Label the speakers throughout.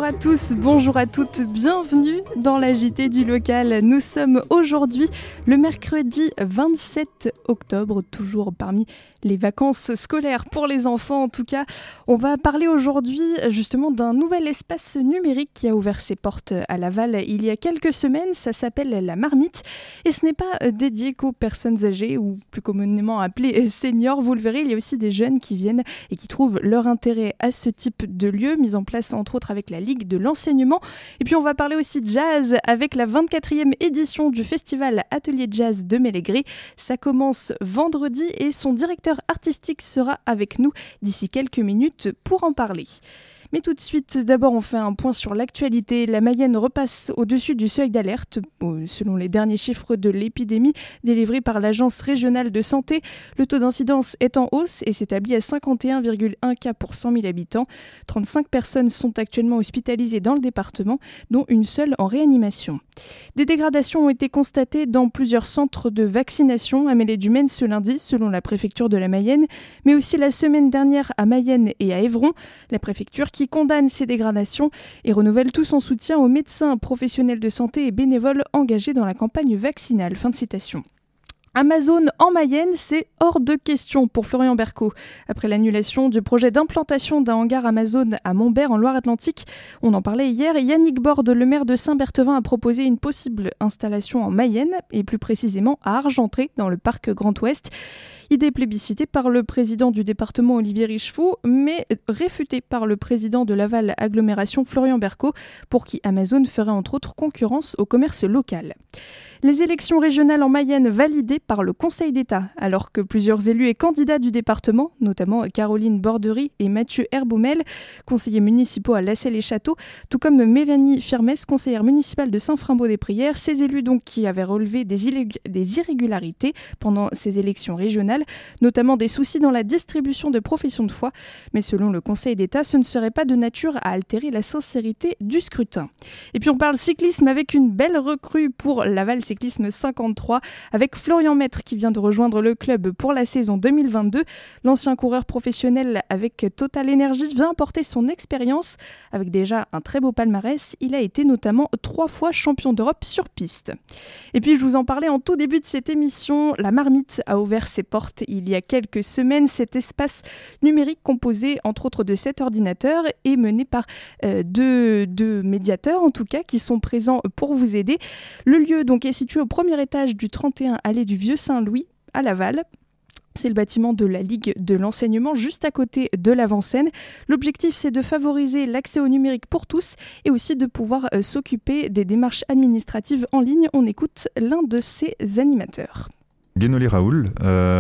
Speaker 1: à tous, bonjour à toutes, bienvenue dans la JT du local. Nous sommes aujourd'hui le mercredi 27 octobre, toujours parmi les vacances scolaires pour les enfants en tout cas. On va parler aujourd'hui justement d'un nouvel espace numérique qui a ouvert ses portes à Laval il y a quelques semaines. Ça s'appelle la Marmite et ce n'est pas dédié qu'aux personnes âgées ou plus communément appelées seniors. Vous le verrez, il y a aussi des jeunes qui viennent et qui trouvent leur intérêt à ce type de lieu, mis en place entre autres avec la Ligue de l'enseignement. Et puis on va parler aussi de jazz avec la 24e édition du festival Atelier Jazz de Mélégré. Ça commence vendredi et son directeur artistique sera avec nous d'ici quelques minutes pour en parler. Mais tout de suite, d'abord on fait un point sur l'actualité. La Mayenne repasse au-dessus du seuil d'alerte. Selon les derniers chiffres de l'épidémie délivrés par l'Agence régionale de santé, le taux d'incidence est en hausse et s'établit à 51,1 cas pour 100 000 habitants. 35 personnes sont actuellement hospitalisées dans le département, dont une seule en réanimation. Des dégradations ont été constatées dans plusieurs centres de vaccination à Mêlée-du-Maine ce lundi, selon la préfecture de la Mayenne, mais aussi la semaine dernière à Mayenne et à Évron. La préfecture qui condamne ces dégradations et renouvelle tout son soutien aux médecins, professionnels de santé et bénévoles engagés dans la campagne vaccinale. Fin de citation. Amazon en Mayenne, c'est hors de question pour Florian Berco. Après l'annulation du projet d'implantation d'un hangar Amazon à Montbert en Loire-Atlantique, on en parlait hier, Yannick Borde, le maire de Saint-Berthevin, a proposé une possible installation en Mayenne et plus précisément à Argentré, dans le parc Grand Ouest. Idée plébiscitée par le président du département Olivier Richefou, mais réfutée par le président de Laval Agglomération Florian Berco, pour qui Amazon ferait entre autres concurrence au commerce local. Les élections régionales en Mayenne validées par le Conseil d'État, alors que plusieurs élus et candidats du département, notamment Caroline Borderie et Mathieu Herbaumel, conseillers municipaux à Lassay-les-Châteaux, tout comme Mélanie Firmès, conseillère municipale de Saint-Frimbault-des-Prières, ces élus donc qui avaient relevé des irrégularités pendant ces élections régionales, notamment des soucis dans la distribution de professions de foi, mais selon le Conseil d'État, ce ne serait pas de nature à altérer la sincérité du scrutin. Et puis on parle cyclisme avec une belle recrue pour Laval Cyclisme 53 avec Florian Maître qui vient de rejoindre le club pour la saison 2022. L'ancien coureur professionnel avec Total Energy vient apporter son expérience avec déjà un très beau palmarès. Il a été notamment 3 fois champion d'Europe sur piste. Et puis je vous en parlais en tout début de cette émission, la Marmite a ouvert ses portes il y a quelques semaines. Cet espace numérique composé entre autres de 7 ordinateurs est mené par deux médiateurs en tout cas qui sont présents pour vous aider. Le lieu donc est situé au premier étage du 31 allée du Vieux Saint-Louis à Laval. C'est le bâtiment de la Ligue de l'enseignement, juste à côté de l'avant-scène. L'objectif, c'est de favoriser l'accès au numérique pour tous et aussi de pouvoir s'occuper des démarches administratives en ligne. On écoute l'un de ses animateurs.
Speaker 2: Guénolé Raoul,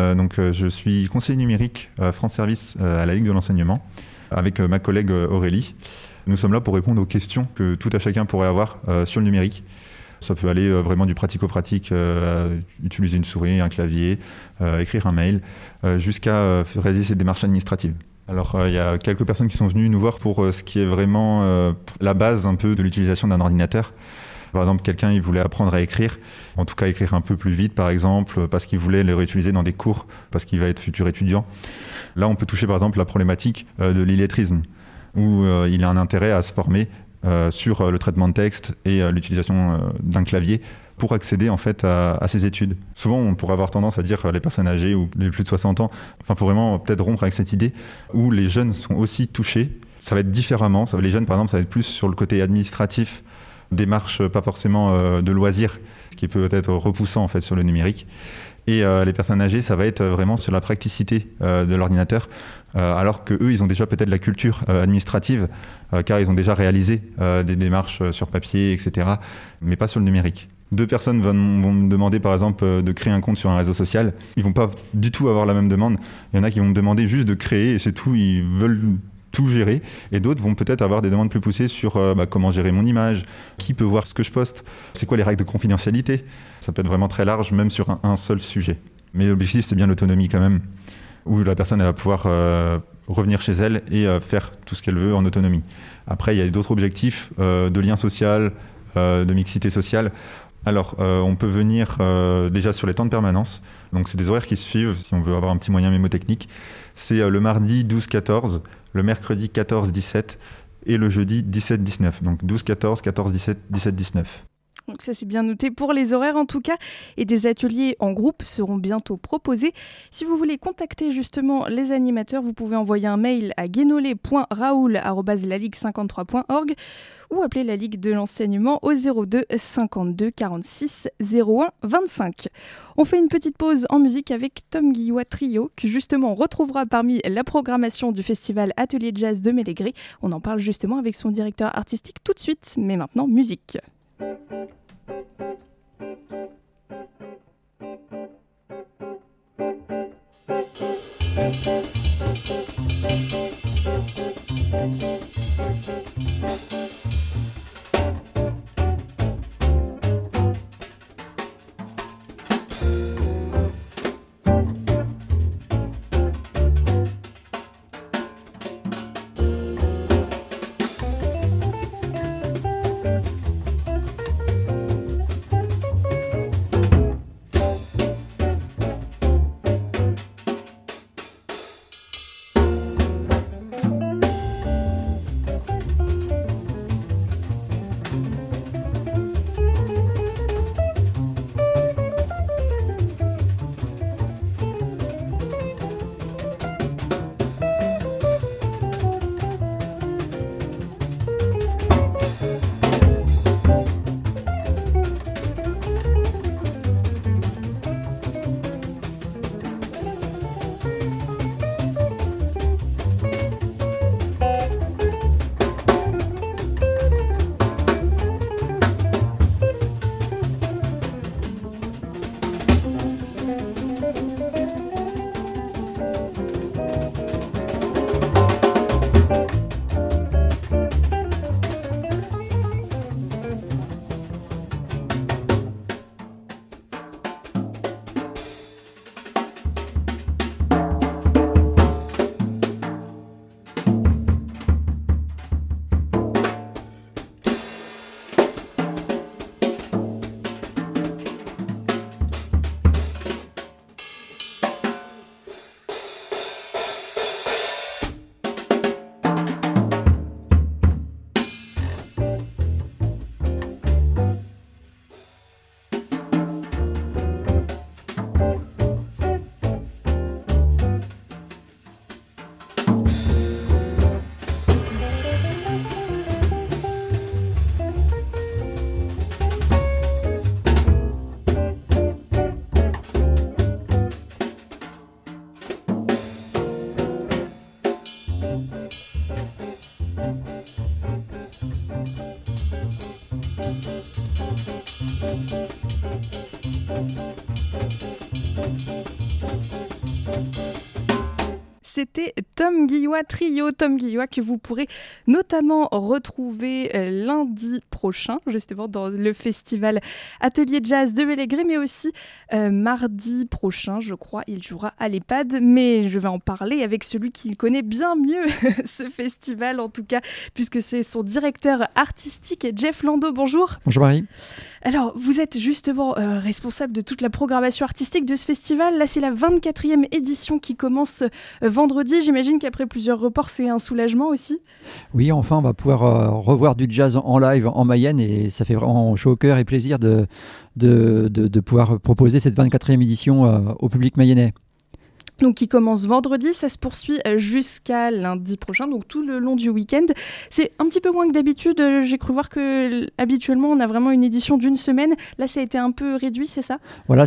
Speaker 2: je suis conseiller numérique France Service à la Ligue de l'enseignement avec ma collègue Aurélie. Nous sommes là pour répondre aux questions que tout à chacun pourrait avoir sur le numérique. Ça peut aller vraiment du pratico-pratique, utiliser une souris, un clavier, écrire un mail, jusqu'à réaliser ces démarches administratives. Alors, il y a quelques personnes qui sont venues nous voir pour ce qui est vraiment la base un peu de l'utilisation d'un ordinateur. Par exemple, quelqu'un il voulait apprendre à écrire, en tout cas écrire un peu plus vite par exemple, parce qu'il voulait le réutiliser dans des cours, parce qu'il va être futur étudiant. Là, on peut toucher par exemple la problématique de l'illettrisme, où il a un intérêt à se former sur le traitement de texte et l'utilisation d'un clavier pour accéder en fait à ces études. Souvent, on pourrait avoir tendance à dire les personnes âgées ou les plus de 60 ans, il faut vraiment peut-être rompre avec cette idée où les jeunes sont aussi touchés. Ça va être différemment. Les jeunes, par exemple, ça va être plus sur le côté administratif, démarche pas forcément de loisirs, ce qui peut être repoussant en fait sur le numérique. Et les personnes âgées, ça va être vraiment sur la praticité de l'ordinateur, alors qu'eux, ils ont déjà peut-être la culture administrative, car ils ont déjà réalisé des démarches sur papier, etc., mais pas sur le numérique. 2 personnes vont me demander, par exemple, de créer un compte sur un réseau social. Ils vont pas du tout avoir la même demande. Il y en a qui vont me demander juste de créer, et c'est tout, ils veulent tout gérer. Et d'autres vont peut-être avoir des demandes plus poussées sur comment gérer mon image, qui peut voir ce que je poste, c'est quoi les règles de confidentialité. Ça peut être vraiment très large, même sur un seul sujet. Mais l'objectif, c'est bien l'autonomie quand même, où la personne elle va pouvoir revenir chez elle et faire tout ce qu'elle veut en autonomie. Après, il y a d'autres objectifs de lien social, de mixité sociale. Alors, on peut venir déjà sur les temps de permanence. Donc, c'est des horaires qui se suivent, si on veut avoir un petit moyen mémotechnique. C'est le mardi 12-14, le mercredi 14-17 et le jeudi 17-19. Donc 12-14, 14-17, 17-19.
Speaker 1: Donc ça c'est bien noté pour les horaires en tout cas, et des ateliers en groupe seront bientôt proposés. Si vous voulez contacter justement les animateurs, vous pouvez envoyer un mail à guénolé.raoul@laligue53.org ou appeler la Ligue de l'enseignement au 02 52 46 01 25. On fait une petite pause en musique avec Tom Guillois Trio, que justement on retrouvera parmi la programmation du festival Atelier Jazz de Mélégré. On en parle justement avec son directeur artistique tout de suite, mais maintenant musique. C'était Tom Guillois Trio, Tom Guillois que vous pourrez notamment retrouver lundi prochain, justement dans le festival Atelier Jazz de Mélégré, mais aussi mardi prochain, je crois, il jouera à l'EHPAD, mais je vais en parler avec celui qui connaît bien mieux ce festival, en tout cas, puisque c'est son directeur artistique, Jeff Landau. Bonjour.
Speaker 3: Bonjour Marie.
Speaker 1: Alors, vous êtes justement responsable de toute la programmation artistique de ce festival. Là, c'est la 24e édition qui commence vendredi. J'imagine qu'après plusieurs reports, c'est un soulagement aussi.
Speaker 3: Oui, enfin, on va pouvoir revoir du jazz en live en Mayenne et ça fait vraiment chaud au cœur et plaisir de pouvoir proposer cette 24e édition au public mayennais.
Speaker 1: Donc qui commence vendredi, ça se poursuit jusqu'à lundi prochain, donc tout le long du week-end. C'est un petit peu moins que d'habitude, j'ai cru voir que habituellement on a vraiment une édition d'une semaine. Là ça a été un peu réduit, c'est ça ?
Speaker 3: Voilà,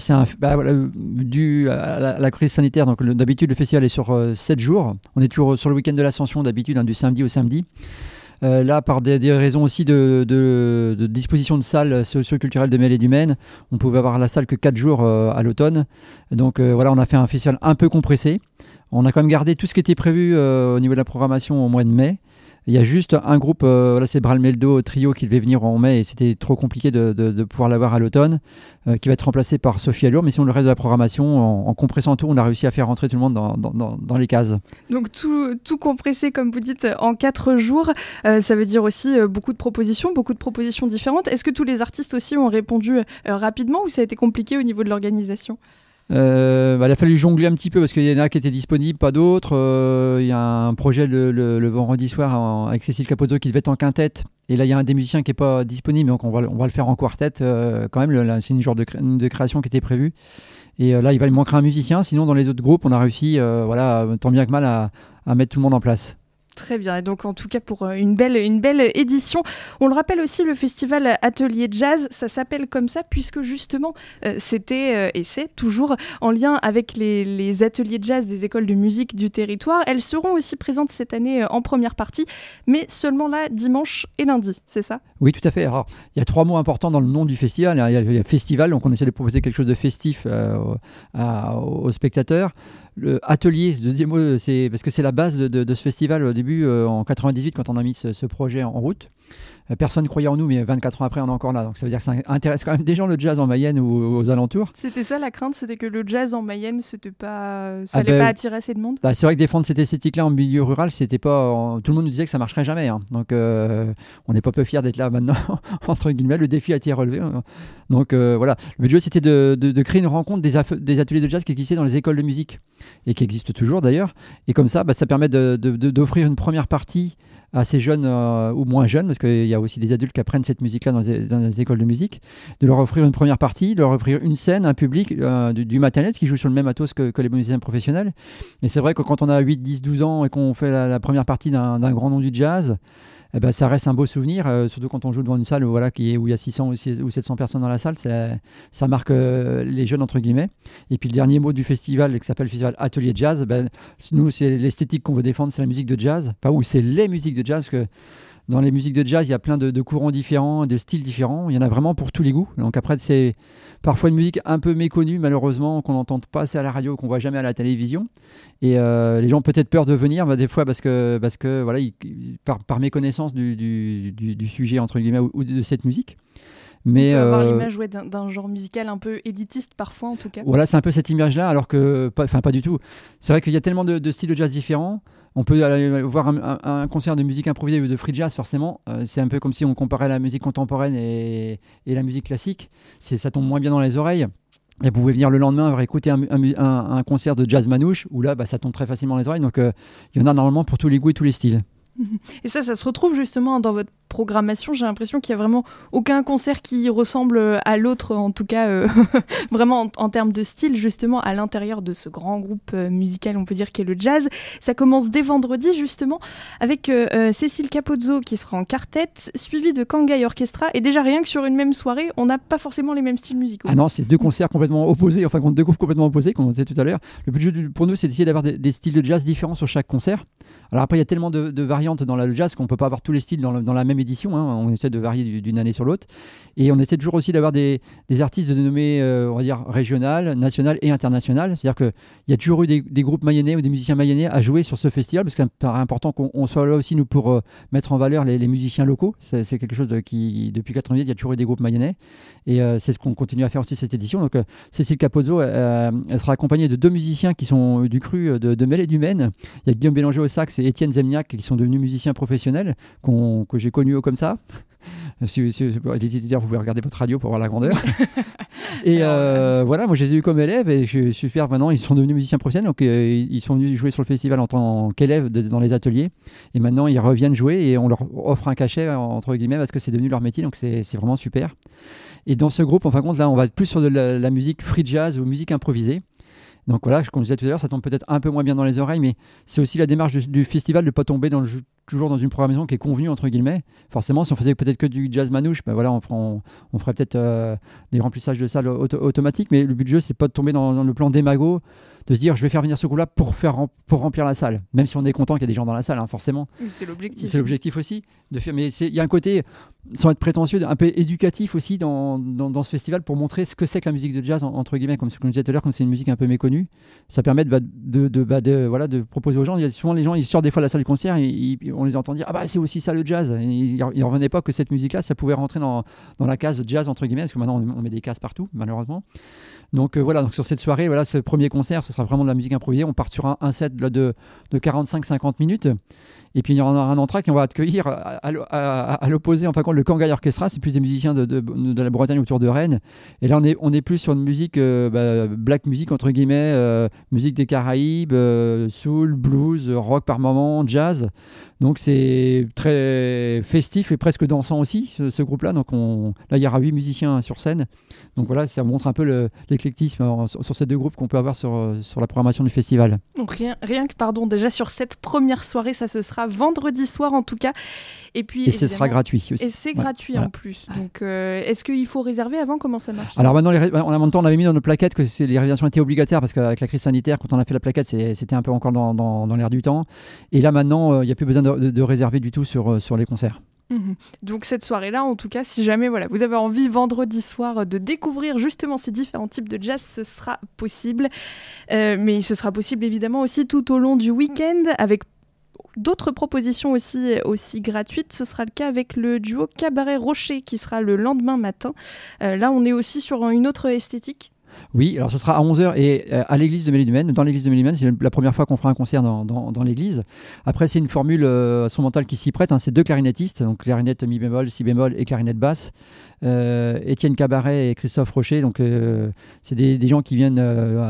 Speaker 3: dû à la crise sanitaire, donc d'habitude le festival est sur 7 jours. On est toujours sur le week-end de l'Ascension d'habitude, du samedi au samedi. Là, par des raisons aussi de disposition de salles socio-culturelles de Mêlée du Maine, on pouvait avoir la salle que 4 jours à l'automne. Donc voilà, on a fait un festival un peu compressé. On a quand même gardé tout ce qui était prévu au niveau de la programmation au mois de mai. Il y a juste un groupe, c'est Bralmeldo Trio qui devait venir en mai et c'était trop compliqué de pouvoir l'avoir à l'automne, qui va être remplacé par Sophie Allour. Mais sinon, le reste de la programmation, en compressant tout, on a réussi à faire rentrer tout le monde dans les cases.
Speaker 1: Donc tout compressé, comme vous dites, en 4 jours. Ça veut dire aussi beaucoup de propositions différentes. Est-ce que tous les artistes aussi ont répondu rapidement ou ça a été compliqué au niveau de l'organisation ?
Speaker 3: Il a fallu jongler un petit peu parce qu'il y en a qui étaient disponibles, pas d'autres. Il y a un projet le vendredi soir avec Cécile Capozzo qui devait être en quintette. Et là, il y a un des musiciens qui n'est pas disponible, donc on va le faire en quartet quand même. C'est une genre de création qui était prévue. Et là, il manquera un musicien. Sinon, dans les autres groupes, on a réussi, tant bien que mal, à mettre tout le monde en place.
Speaker 1: Très bien, et donc en tout cas pour une belle édition. On le rappelle aussi, le festival Atelier Jazz, ça s'appelle comme ça puisque justement c'était et c'est toujours en lien avec les ateliers de jazz des écoles de musique du territoire. Elles seront aussi présentes cette année en première partie, mais seulement là dimanche et lundi, c'est ça ?
Speaker 3: Oui, tout à fait. Alors, il y a 3 mots importants dans le nom du festival. Il y a le festival, donc on essaie de proposer quelque chose de festif aux spectateurs. Le atelier, le deuxième mot, c'est parce que c'est la base de ce festival au début, en 98, quand on a mis ce projet en route. Personne ne croyait en nous, mais 24 ans après, on est encore là. Donc ça veut dire que ça intéresse quand même des gens, le jazz en Mayenne ou aux alentours.
Speaker 1: C'était ça la crainte, c'était que le jazz en Mayenne, ça n'allait pas attirer assez de monde.
Speaker 3: C'est vrai que défendre cette esthétique-là en milieu rural, c'était pas. Tout le monde nous disait que ça marcherait jamais. Hein. Donc on n'est pas peu fiers d'être là maintenant, entre guillemets. Le défi a été relevé. Donc voilà. Le but c'était de créer une rencontre des ateliers de jazz qui existaient dans les écoles de musique et qui existent toujours d'ailleurs. Et comme ça, ça permet d'offrir une première partie à ces jeunes ou moins jeunes, parce qu'il y a aussi des adultes qui apprennent cette musique-là dans les écoles de musique, de leur offrir une première partie, de leur offrir une scène, un public, du matériel qui joue sur le même matos que les musiciens professionnels. Et c'est vrai que quand on a 8, 10, 12 ans et qu'on fait la première partie d'un grand nom du jazz, ça reste un beau souvenir, surtout quand on joue devant une salle où il y a 600 ou 700 personnes dans la salle, ça marque les jeunes entre guillemets. Et puis le dernier mot du festival qui s'appelle le festival Atelier Jazz, nous c'est l'esthétique qu'on veut défendre, c'est la musique de jazz, c'est les musiques de jazz, que dans les musiques de jazz il y a plein de courants différents, de styles différents, il y en a vraiment pour tous les goûts. Donc après c'est parfois une musique un peu méconnue malheureusement, qu'on n'entend pas assez à la radio, qu'on voit jamais à la télévision. Et les gens ont peut-être peur de venir des fois parce que voilà, par méconnaissance du sujet entre guillemets ou de cette musique.
Speaker 1: Mais on peut avoir l'image d'un genre musical un peu élitiste parfois en tout cas.
Speaker 3: Voilà, c'est un peu cette image-là, alors que pas du tout. C'est vrai qu'il y a tellement de styles de jazz différents. On peut aller voir un concert de musique improvisée ou de free jazz, forcément. C'est un peu comme si on comparait la musique contemporaine et la musique classique. Ça tombe moins bien dans les oreilles. Et vous pouvez venir le lendemain écouter un concert de jazz manouche, où là, ça tombe très facilement dans les oreilles. Donc, il y en a normalement pour tous les goûts et tous les styles.
Speaker 1: Et ça se retrouve justement dans votre programmation. J'ai l'impression qu'il n'y a vraiment aucun concert qui ressemble à l'autre, en tout cas vraiment en termes de style, justement, à l'intérieur de ce grand groupe musical, on peut dire, qui est le jazz. Ça commence dès vendredi, justement, avec Cécile Capozzo qui sera en quartet, suivi de Kangai Orchestra. Et déjà, rien que sur une même soirée, on n'a pas forcément les mêmes styles musicaux.
Speaker 3: Ah non, c'est 2 concerts complètement opposés, enfin, deux groupes complètement opposés, comme on disait tout à l'heure. Le but pour nous, c'est d'essayer d'avoir des styles de jazz différents sur chaque concert. Alors après, il y a tellement de variantes dans le jazz qu'on ne peut pas avoir tous les styles dans la même édition. Hein. On essaie de varier d'une année sur l'autre. Et on essaie toujours aussi d'avoir des artistes dénommés, on va dire, régional, national et international. C'est-à-dire qu'il y a toujours eu des groupes mayennais ou des musiciens mayennais à jouer sur ce festival, parce qu'il paraît important qu'on soit là aussi, nous, pour mettre en valeur les musiciens locaux. C'est quelque chose qui, depuis 98, il y a toujours eu des groupes mayennais. Et c'est ce qu'on continue à faire aussi cette édition. Donc Cécile Capozzo, elle sera accompagnée de 2 musiciens qui sont du cru de Mel et du Maine. Il y a Guillaume Bélanger au sax et Étienne Zemniak qui sont devenus musiciens professionnels, que j'ai connus comme ça. Si vous pouvez regarder votre radio pour voir la grandeur. Et voilà, moi je les ai eu comme élèves et je suis super. Maintenant, ils sont devenus musiciens professionnels, donc ils sont venus jouer sur le festival en tant qu'élèves dans les ateliers. Et maintenant, ils reviennent jouer et on leur offre un cachet, entre guillemets, parce que c'est devenu leur métier, donc c'est vraiment super. Et dans ce groupe, en fin de compte, là, on va être plus sur de la musique free jazz ou musique improvisée. Donc voilà, comme je disais tout à l'heure, ça tombe peut-être un peu moins bien dans les oreilles, mais c'est aussi la démarche du festival de ne pas tomber toujours dans une programmation qui est convenue, entre guillemets. Forcément, si on faisait peut-être que du jazz manouche, voilà, on ferait peut-être des remplissages de salles automatiques, mais le but du jeu, c'est pas de tomber dans le plan démago, de se dire je vais faire venir ce groupe-là pour remplir la salle, même si on est content qu'il y a des gens dans la salle, hein, forcément.
Speaker 1: Oui, c'est l'objectif.
Speaker 3: C'est l'objectif aussi, mais il y a un côté, sans être prétentieux, un peu éducatif aussi dans ce festival pour montrer ce que c'est que la musique de jazz, entre guillemets, comme je disais tout à l'heure, comme c'est une musique un peu méconnue. Ça permet de proposer aux gens. Il y a souvent les gens, ils sortent des fois de la salle du concert et on les entend dire ah bah c'est aussi ça le jazz. Et ils ne revenaient pas que cette musique-là, ça pouvait rentrer dans la case jazz entre guillemets, parce que maintenant on met des cases partout malheureusement. Donc voilà, donc sur cette soirée, voilà, ce premier concert, ce sera vraiment de la musique improvisée. On part sur un set de 45-50 minutes. Et puis il y aura un entracte et on va accueillir à l'opposé, enfin quand le Kangai Orchestra, c'est plus des musiciens de la Bretagne autour de Rennes. Et là on est plus sur une musique black music entre guillemets, musique des Caraïbes, soul, blues, rock par moment, jazz. Donc c'est très festif et presque dansant aussi ce groupe-là. Donc là il y aura 8 musiciens sur scène. Donc voilà, ça montre un peu l'éclectisme sur ces deux groupes qu'on peut avoir sur la programmation du festival.
Speaker 1: Donc rien que déjà sur cette première soirée, ça se sera vendredi soir en tout cas. Et
Speaker 3: ce sera gratuit aussi.
Speaker 1: Et c'est gratuit en plus. Donc est-ce qu'il faut réserver avant? Comment ça marche?
Speaker 3: Alors maintenant, en même temps, on avait mis dans nos plaquettes que les réservations étaient obligatoires parce qu'avec la crise sanitaire, quand on a fait la plaquette, c'était un peu encore dans l'air du temps. Et là maintenant, il n'y a plus besoin de réserver du tout sur les concerts.
Speaker 1: Donc cette soirée-là, en tout cas, si jamais vous avez envie vendredi soir de découvrir justement ces différents types de jazz, ce sera possible. Mais ce sera possible évidemment aussi tout au long du week-end avec d'autres propositions aussi gratuites. Ce sera le cas avec le duo Cabaret Rocher qui sera le lendemain matin. Là, on est aussi sur une autre esthétique.
Speaker 3: Oui, alors ce sera à 11h et à l'église de Mélie-du-Maine. Dans l'église de Mélie-du-Maine, c'est la première fois qu'on fera un concert dans l'église. Après, c'est une formule instrumentale qui s'y prête. C'est 2 clarinettistes, donc clarinette mi bémol, si bémol et clarinette basse. Étienne Cabaret et Christophe Rocher. Donc, c'est des gens qui viennent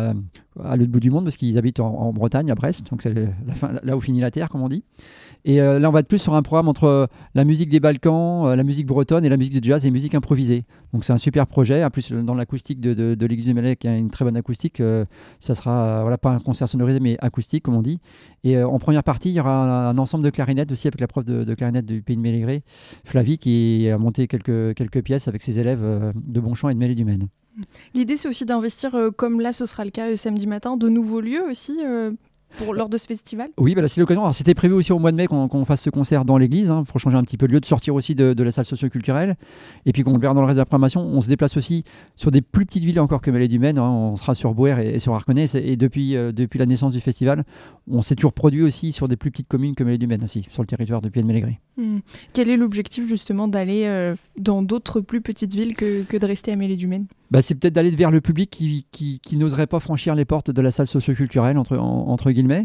Speaker 3: à l'autre bout du monde parce qu'ils habitent en Bretagne, à Brest. Donc, c'est là où finit la terre, comme on dit. Et là, on va être plus sur un programme entre la musique des Balkans, la musique bretonne et la musique de jazz et musique improvisée. Donc, c'est un super projet. En plus, dans l'acoustique de l'église de Mélie, qui a une très bonne acoustique, ça sera pas un concert sonorisé, mais acoustique, comme on dit. Et en première partie, il y aura un ensemble de clarinettes aussi avec la prof de clarinette du Pays de Mélégré, Flavie, qui a monté quelques pièces avec ses élèves de Bonchamp et de Mélie-du-Maine.
Speaker 1: L'idée, c'est aussi d'investir, comme là, ce sera le cas samedi matin, de nouveaux lieux aussi lors de ce festival.
Speaker 3: Oui, là, c'est l'occasion. Alors, c'était prévu aussi au mois de mai qu'on fasse ce concert dans l'église, pour changer un petit peu de lieu, de sortir aussi de la salle socio-culturelle. Et puis, qu'on le verra dans le reste de la programmation, on se déplace aussi sur des plus petites villes encore que Mélie-du-Maine. On sera sur Bouer et sur Arconnet. Et depuis la naissance du festival, on s'est toujours produit aussi sur des plus petites communes que Mélie-du-Maine aussi, sur le territoire de Pays de Mélégré.
Speaker 1: Quel est l'objectif justement d'aller dans d'autres plus petites villes que de rester à Mélie-du-Maine? C'est
Speaker 3: peut-être d'aller vers le public qui n'oserait pas franchir les portes de la salle socio-culturelle, entre guillemets.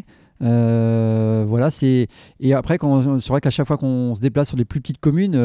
Speaker 3: Voilà, et après, c'est vrai qu'à chaque fois qu'on se déplace sur des plus petites communes,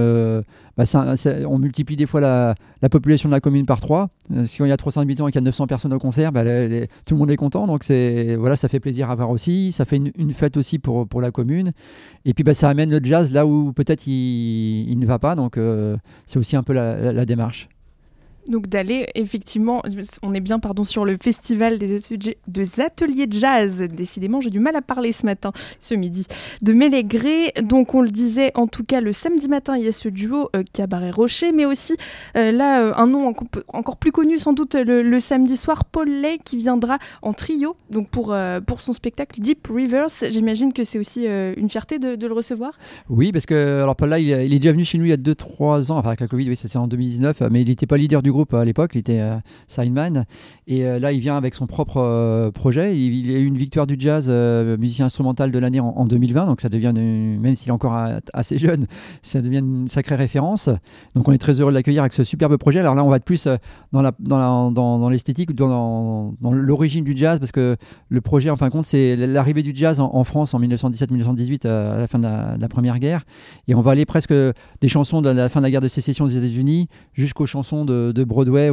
Speaker 3: on multiplie des fois la population de la commune par 3. Si il y a 300 habitants et qu'il y a 900 personnes au concert, tout le monde est content. Donc ça fait plaisir à voir aussi. Ça fait une fête aussi pour la commune. Et puis ça amène le jazz là où peut-être il ne va pas. Donc c'est aussi un peu la démarche.
Speaker 1: Donc d'aller, effectivement, on est bien sur le festival des ateliers de jazz. Décidément, j'ai du mal à parler ce midi, de Mélégré. Donc on le disait, en tout cas, le samedi matin, il y a ce duo Cabaret Rocher, mais aussi un nom encore plus connu sans doute le samedi soir, Paul Lay, qui viendra en trio donc pour son spectacle Deep Rivers. J'imagine que c'est aussi une fierté de le recevoir.
Speaker 3: Oui, parce que Paul Lay, il est déjà venu chez nous il y a 2-3 ans, avec la Covid, oui, c'était en 2019, mais il n'était pas leader du groupe à l'époque, il était sideman, et là il vient avec son propre projet. Il a eu une victoire du jazz musicien instrumental de l'année en 2020, donc ça devient, même s'il est encore assez jeune, ça devient une sacrée référence. Donc on est très heureux de l'accueillir avec ce superbe projet. Alors là on va être plus dans l'esthétique, dans l'origine du jazz, parce que le projet en fin de compte c'est l'arrivée du jazz en France en 1917-1918 à la fin de la Première Guerre, et on va aller presque des chansons de la fin de la guerre de sécession des États-Unis jusqu'aux chansons de Broadway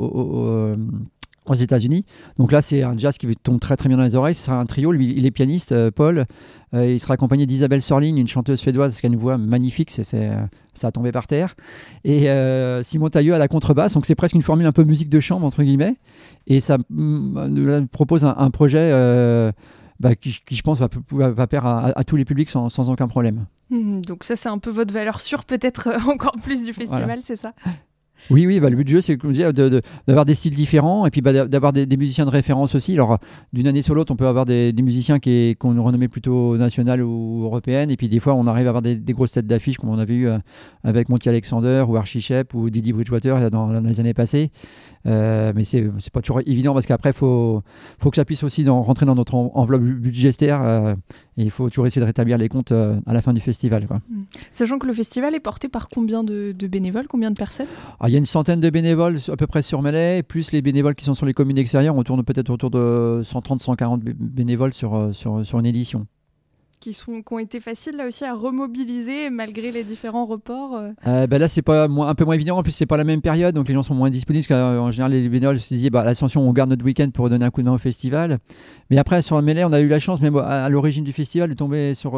Speaker 3: aux États-Unis. Donc là, c'est un jazz qui tombe très très bien dans les oreilles. Ce sera un trio. Lui, il est pianiste, Paul. Il sera accompagné d'Isabelle Sörling, une chanteuse suédoise qui a une voix magnifique. Ça a tombé par terre. Et Simon Tailleux à la contrebasse. Donc c'est presque une formule un peu musique de chambre, entre guillemets. Et ça propose un projet qui, je pense, va plaire à tous les publics sans aucun problème.
Speaker 1: Donc ça, c'est un peu votre valeur sûre, peut-être encore plus du festival, voilà. C'est ça?
Speaker 3: Oui, le but du jeu, c'est d'avoir des styles différents et puis d'avoir des musiciens de référence aussi. Alors, d'une année sur l'autre, on peut avoir des musiciens qu'on a renommés plutôt nationales ou européennes, et puis des fois, on arrive à avoir des grosses têtes d'affiche, comme on avait eu avec Monty Alexander ou Archie Shepp ou Didi Bridgewater dans les années passées. Mais c'est pas toujours évident, parce qu'après, faut que ça puisse aussi rentrer dans notre enveloppe budgétaire Et il faut toujours essayer de rétablir les comptes à la fin du festival, quoi.
Speaker 1: Sachant que le festival est porté par combien de bénévoles, combien de personnes?
Speaker 3: Alors, il y a une centaine de bénévoles à peu près sur Melay, plus les bénévoles qui sont sur les communes extérieures. On tourne peut-être autour de 130-140 bénévoles sur une édition.
Speaker 1: Qui ont été faciles là aussi à remobiliser malgré les différents reports.
Speaker 3: Là, c'est pas un peu moins évident. En plus, c'est pas la même période, donc les gens sont moins disponibles. Parce qu'en général, les bénévoles se disaient l'Ascension, on garde notre week-end pour donner un coup de main au festival. Mais après, sur le Melay, on a eu la chance, même à l'origine du festival, de tomber sur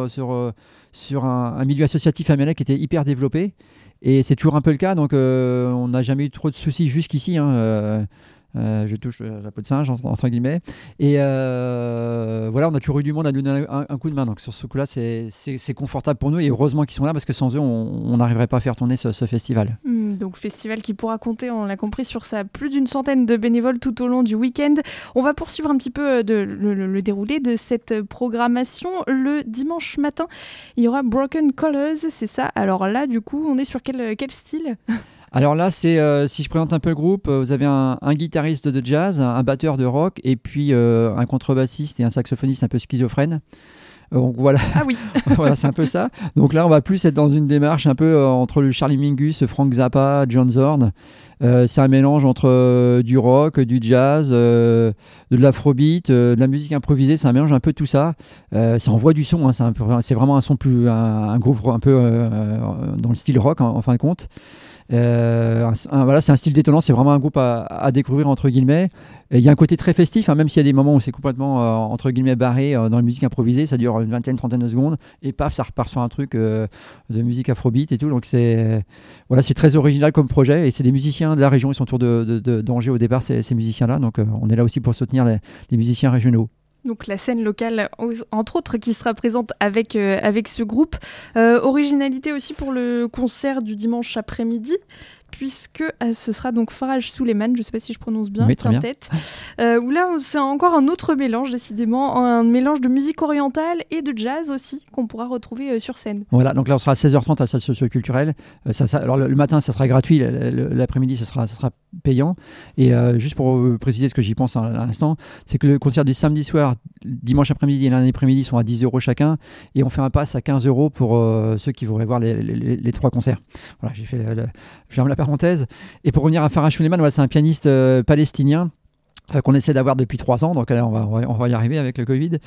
Speaker 3: un milieu associatif à Melay qui était hyper développé. Et c'est toujours un peu le cas, donc on n'a jamais eu trop de soucis jusqu'ici. Je touche la peau de singe, entre guillemets. Et voilà, on a toujours eu du monde à donner un coup de main. Donc sur ce coup-là, c'est confortable pour nous. Et heureusement qu'ils sont là, parce que sans eux, on n'arriverait pas à faire tourner ce festival.
Speaker 1: Donc festival qui pourra compter, on l'a compris, sur plus d'une centaine de bénévoles tout au long du week-end. On va poursuivre un petit peu le déroulé de cette programmation. Le dimanche matin, il y aura Broken Colors, c'est ça. Alors là, du coup, on est sur quel style ?
Speaker 3: Alors là, c'est si je présente un peu le groupe, vous avez un guitariste de jazz, un batteur de rock, et puis un contrebassiste et un saxophoniste un peu schizophrène. Donc voilà.
Speaker 1: Ah oui.
Speaker 3: Voilà, c'est un peu ça. Donc là, on va plus être dans une démarche un peu entre le Charlie Mingus, Frank Zappa, John Zorn. C'est un mélange entre du rock, du jazz, de l'afrobeat, de la musique improvisée. C'est un mélange un peu de tout ça. Ça envoie du son. C'est vraiment un son un groupe un peu dans le style rock en fin de compte. Voilà, c'est un style détonnant, c'est vraiment un groupe à découvrir entre guillemets. Il y a un côté très festif, même s'il y a des moments où c'est complètement entre guillemets barré dans la musique improvisée, ça dure une vingtaine, trentaine de secondes et paf, ça repart sur un truc de musique afrobeat et tout. Donc c'est très original comme projet et c'est des musiciens de la région, ils sont autour d'Angers au départ, ces musiciens-là. Donc on est là aussi pour soutenir les musiciens régionaux.
Speaker 1: Donc la scène locale, entre autres, qui sera présente avec ce groupe. Originalité aussi pour le concert du dimanche après-midi, puisque ce sera donc Faraj Souleiman, je ne sais pas si je prononce bien,
Speaker 3: oui,
Speaker 1: quintette, où là c'est encore un autre mélange, décidément, un mélange de musique orientale et de jazz aussi, qu'on pourra retrouver sur scène. Voilà,
Speaker 3: donc là on sera à 16h30 à la salle socio-culturelle. Alors le matin ça sera gratuit, l'après-midi ça sera payant. Et juste pour préciser ce que j'y pense à l'instant, c'est que le concert du samedi soir, dimanche après-midi et lundi après-midi sont à 10 € chacun, et on fait un pass à 15 € pour ceux qui voudraient voir les trois concerts. Voilà, j'ai fait je ferme la parenthèse. Et pour revenir à Faraj Souleiman, c'est un pianiste palestinien qu'on essaie d'avoir depuis 3 ans, donc là on va y arriver avec le Covid.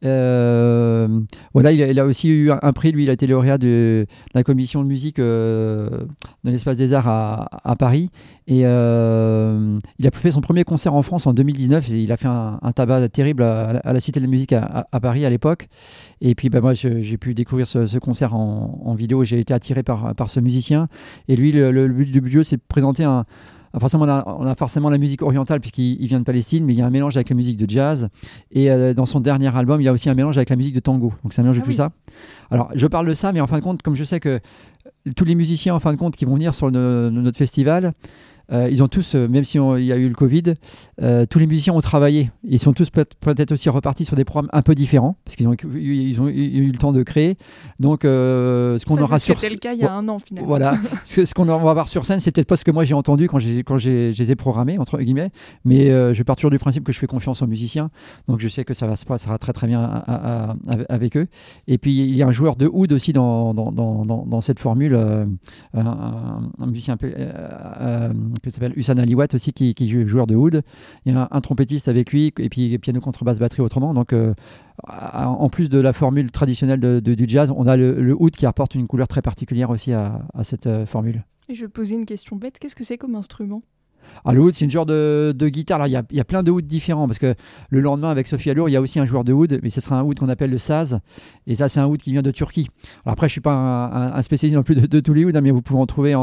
Speaker 3: Voilà, il a aussi eu un prix, lui il a été lauréat de la commission de musique de l'Espace des Arts à Paris, et il a fait son premier concert en France en 2019, et il a fait un tabac terrible à la Cité de la Musique à Paris à l'époque. Et puis moi j'ai pu découvrir ce concert en vidéo, j'ai été attiré par ce musicien, et lui le but du jeu c'est de présenter forcément, on a forcément la musique orientale puisqu'il vient de Palestine, mais il y a un mélange avec la musique de jazz. Et dans son dernier album, il y a aussi un mélange avec la musique de tango. Donc c'est un mélange de tout ça. Alors je parle de ça, mais en fin de compte, comme je sais que tous les musiciens en fin de compte qui vont venir sur notre festival, ils ont tous, même s'il y a eu le Covid, tous les musiciens ont travaillé. Ils sont tous peut-être aussi repartis sur des programmes un peu différents, parce qu'ils ont eu le temps de créer. Donc, ce qu'on aura sur
Speaker 1: scène, c'était le cas il y a un an finalement.
Speaker 3: Voilà, ce qu'on va avoir sur scène, c'est peut-être pas ce que moi j'ai entendu quand je les ai programmés entre guillemets, mais je pars toujours du principe que je fais confiance aux musiciens, donc je sais que ça sera très très bien avec eux. Et puis il y a un joueur de oud aussi dans cette formule, un musicien un peu qui s'appelle Hussan Aliwat aussi, qui joue joueur de oud. Il y a un trompettiste avec lui, et puis piano, contrebasse, batterie autrement. Donc en plus de la formule traditionnelle du jazz, on a le oud qui apporte une couleur très particulière aussi à cette formule.
Speaker 1: Et je vais poser une question bête, qu'est-ce que c'est comme instrument ?
Speaker 3: Le oud, c'est une genre de guitare. Alors, il y a plein de ouds différents, parce que le lendemain, avec Sophie Allour, il y a aussi un joueur de oud, mais ce sera un oud qu'on appelle le saz. Et ça, c'est un oud qui vient de Turquie. Alors après, je ne suis pas un spécialiste non plus de tous les ouds, mais vous pouvez en trouver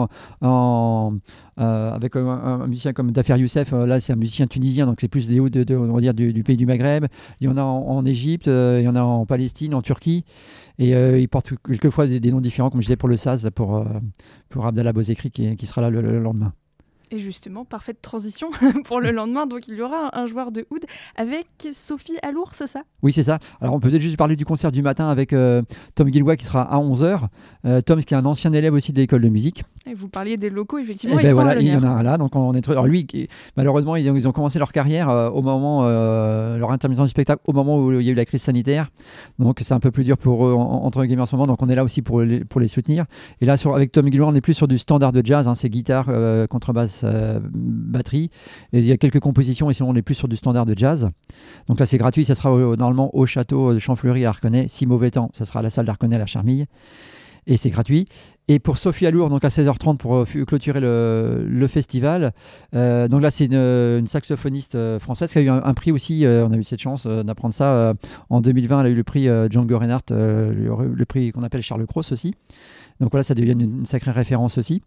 Speaker 3: avec un musicien comme Dafer Youssef. Là, c'est un musicien tunisien, donc c'est plus des ouds on va dire, du pays du Maghreb. Il y en a en Égypte, il y en a en Palestine, en Turquie. Et ils portent quelquefois des noms différents, comme je disais pour le saz, pour Abdallah Bozekri qui sera là le lendemain.
Speaker 1: Et justement, parfaite transition pour le lendemain. Donc, il y aura un joueur de oud avec Sophie Allour, c'est ça ?
Speaker 3: Oui, c'est ça. Alors, on peut peut-être juste parler du concert du matin avec Tom Guillois qui sera à 11h. Tom, qui est un ancien élève aussi de l'école de musique.
Speaker 1: Et vous parliez des locaux, effectivement,
Speaker 3: ils sont à Lonière. Il y en a un là. Donc, on est alors, lui, malheureusement, ils ont commencé leur carrière au moment, leur intermittent du spectacle, au moment où il y a eu la crise sanitaire. Donc, c'est un peu plus dur pour eux, entre guillemets, en ce moment. Donc, on est là aussi pour les soutenir. Et là, avec Tom Guillois, on est plus sur du standard de jazz. C'est guitare, contrebasse, batterie, et il y a quelques compositions et sinon on est plus sur du standard de jazz. Donc là c'est gratuit, ça sera normalement au château de Champfleury à Arconay. Si mauvais temps, ça sera à la salle d'Arconay à la Charmille et c'est gratuit. Et pour Sophie Allour, donc à 16h30 pour clôturer le festival, donc là c'est une saxophoniste française qui a eu un prix aussi, on a eu cette chance d'apprendre ça en 2020, elle a eu le prix Django Reinhardt, le prix qu'on appelle Charles Cros aussi. Donc voilà, ça devient une sacrée référence aussi.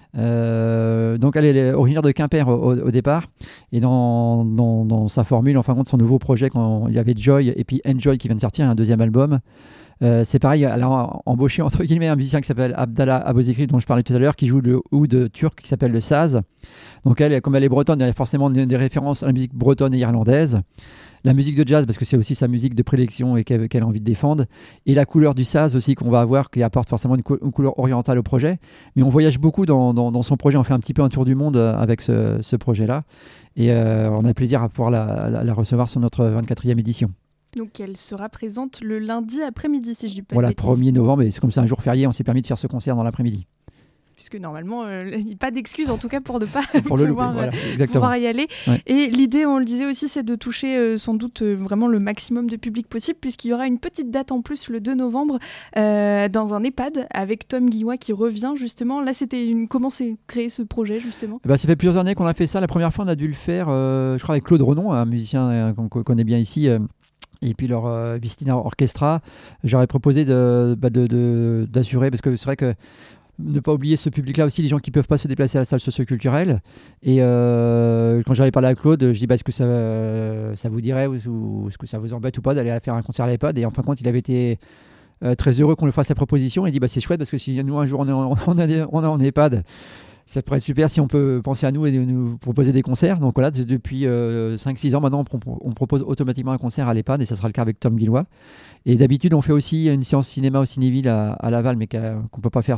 Speaker 3: Donc elle est originaire de Quimper au départ et dans sa formule, en fin de compte, son nouveau projet, quand il y avait Joy et puis Enjoy qui vient de sortir un deuxième album, c'est pareil, elle a embauché entre guillemets un musicien qui s'appelle Abdallah Abozikri dont je parlais tout à l'heure, qui joue le oud turc qui s'appelle le saz. Donc elle, comme elle est bretonne, il y a forcément des références à la musique bretonne et irlandaise. La musique de jazz, parce que c'est aussi sa musique de prédilection et qu'elle a envie de défendre. Et la couleur du saz aussi qu'on va avoir, qui apporte forcément une couleur orientale au projet. Mais on voyage beaucoup dans son projet. On fait un petit peu un tour du monde avec ce projet-là. Et on a plaisir à pouvoir la recevoir sur notre 24e édition.
Speaker 1: Donc elle sera présente le lundi après-midi, si je dis pas de
Speaker 3: Voilà,
Speaker 1: bêtises.
Speaker 3: 1er novembre, et c'est comme ça un jour férié, on s'est permis de faire ce concert dans l'après-midi.
Speaker 1: Puisque normalement, il n'y a pas d'excuse en tout cas pour ne pas
Speaker 3: pour
Speaker 1: pouvoir y aller.
Speaker 3: Ouais.
Speaker 1: Et l'idée, on le disait aussi, c'est de toucher sans doute vraiment le maximum de public possible, puisqu'il y aura une petite date en plus le 2 novembre dans un EHPAD avec Tom Guillois qui revient justement. Là, comment s'est créé ce projet justement ?
Speaker 3: Ça fait plusieurs années qu'on a fait ça. La première fois, on a dû le faire, je crois, avec Claude Renon, un musicien qu'on connaît bien ici. Et puis leur Vistina Orchestra, j'aurais proposé d'assurer, parce que c'est vrai que ne pas oublier ce public-là aussi, les gens qui ne peuvent pas se déplacer à la salle socioculturelle. Et quand j'avais parlé à Claude, je dis est-ce que ça vous dirait ou est-ce que ça vous embête ou pas d'aller faire un concert à l'EHPAD ? Et en fin de compte, il avait été très heureux qu'on lui fasse la proposition. Il dit c'est chouette parce que si nous un jour on est en EHPAD, ça pourrait être super si on peut penser à nous et nous proposer des concerts. Donc voilà, depuis 5-6 ans maintenant, on propose automatiquement un concert à l'EHPAD et ça sera le cas avec Tom Guillois. Et d'habitude, on fait aussi une séance cinéma au Cinéville à Laval, mais qu'on ne peut pas faire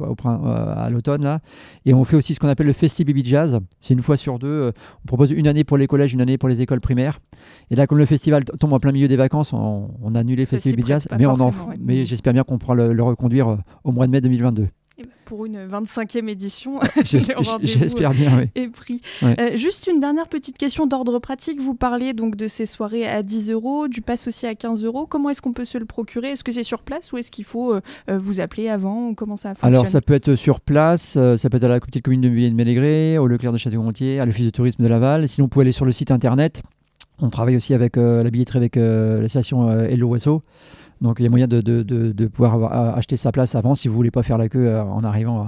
Speaker 3: à l'automne là. Et on fait aussi ce qu'on appelle le Festi Baby Jazz. C'est une fois sur deux. On propose une année pour les collèges, une année pour les écoles primaires. Et là, comme le festival tombe en plein milieu des vacances, on a annulé le Festi Baby Jazz. Mais j'espère bien qu'on pourra le reconduire au mois de mai 2022.
Speaker 1: Pour une 25e édition,
Speaker 3: j'espère bien, oui.
Speaker 1: Et pris.
Speaker 3: Ouais.
Speaker 1: Juste une dernière petite question d'ordre pratique. Vous parliez donc de ces soirées à 10 €, du pass aussi à 15 €. Comment est-ce qu'on peut se le procurer ? Est-ce que c'est sur place ou est-ce qu'il faut vous appeler avant ? Comment ça fonctionne ?
Speaker 3: Alors ça peut être sur place, ça peut être à la petite commune de Villiers-de-Mélégré, au Leclerc de Château-Gontier, à l'office de tourisme de Laval. Sinon, vous pouvez aller sur le site internet. On travaille aussi avec la billetterie avec l'association Hello Wesso. Donc il y a moyen de pouvoir acheter sa place avant si vous ne voulez pas faire la queue en arrivant.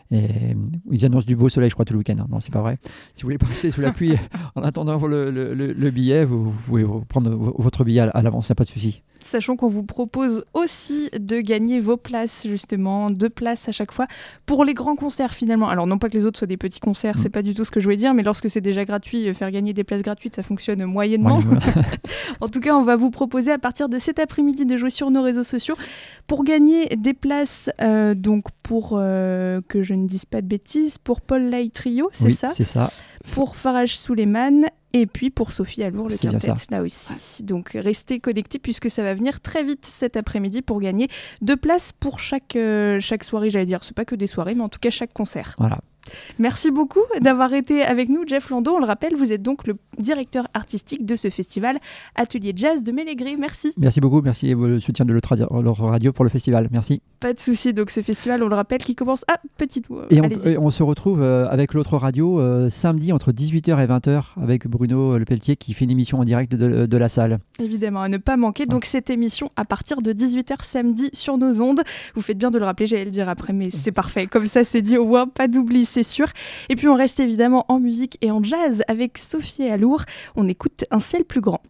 Speaker 3: Et ils annoncent du beau soleil, je crois, tout le week-end. Non, c'est pas vrai. Si vous voulez pas rester sous la pluie en attendant le billet, vous pouvez prendre votre billet à l'avance, il n'y a pas de souci.
Speaker 1: Sachant qu'on vous propose aussi de gagner vos places, justement, 2 places à chaque fois, pour les grands concerts finalement. Alors non pas que les autres soient des petits concerts, c'est pas du tout ce que je voulais dire, mais lorsque c'est déjà gratuit, faire gagner des places gratuites, ça fonctionne moyennement. Ouais, voilà. En tout cas, on va vous proposer à partir de cet après-midi de jouer sur nos réseaux sociaux pour gagner des places, donc pour, que je ne dise pas de bêtises, pour Paul Lay Trio, c'est ça ?
Speaker 3: C'est ça.
Speaker 1: Pour Faraj Souleiman et puis pour Sophie Allour, le quintet, là aussi. Donc restez connectés puisque ça va venir très vite cet après-midi pour gagner 2 places pour chaque soirée, j'allais dire. C'est pas que des soirées, mais en tout cas chaque concert.
Speaker 3: Voilà.
Speaker 1: Merci beaucoup d'avoir été avec nous, Jeff Landau. On le rappelle, vous êtes donc le directeur artistique de ce festival Atelier Jazz de Mélégré. Merci.
Speaker 3: Merci beaucoup, merci pour le soutien de l'autre radio pour le festival. Merci.
Speaker 1: Pas de souci. Donc ce festival, on le rappelle, qui commence à petite.
Speaker 3: Et on se retrouve avec l'autre radio samedi entre 18h et 20h avec Bruno Lepelletier qui fait une émission en direct de la salle.
Speaker 1: Évidemment, à ne pas manquer. Donc cette émission à partir de 18h samedi sur nos ondes. Vous faites bien de le rappeler, j'allais le dire après, mais c'est parfait. Comme ça, c'est dit au moins, pas d'oubli, c'est sûr. Et puis on reste évidemment en musique et en jazz avec Sophie Allour. On écoute Un ciel plus grand.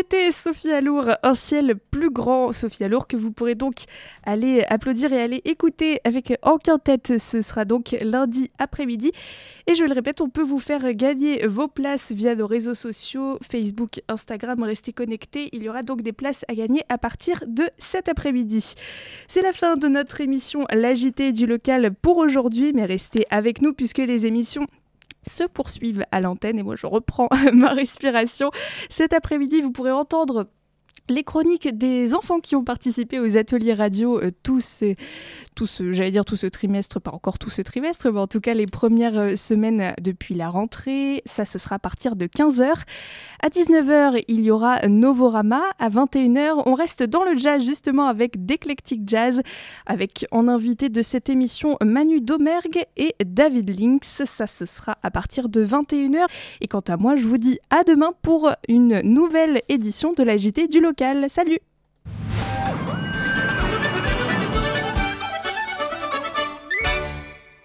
Speaker 1: C'était Sophie Allour, Un ciel plus grand. Sophie Allour que vous pourrez donc aller applaudir et aller écouter avec En Quintette. Ce sera donc lundi après-midi. Et je le répète, on peut vous faire gagner vos places via nos réseaux sociaux, Facebook, Instagram. Restez connectés. Il y aura donc des places à gagner à partir de cet après-midi. C'est la fin de notre émission La JT du local pour aujourd'hui, mais restez avec nous puisque les émissions se poursuivent à l'antenne et moi je reprends ma respiration. Cet après-midi, vous pourrez entendre les chroniques des enfants qui ont participé aux ateliers radio tout ce trimestre, pas encore tout ce trimestre, mais en tout cas les premières semaines depuis la rentrée. Ça, ce sera à partir de 15h. À 19h, il y aura Novorama. À 21h, on reste dans le jazz justement avec d'Eclectic Jazz, avec en invité de cette émission Manu Domergue et David Lynx. Ça, ce sera à partir de 21h. Et quant à moi, je vous dis à demain pour une nouvelle édition de la JT du local. Salut!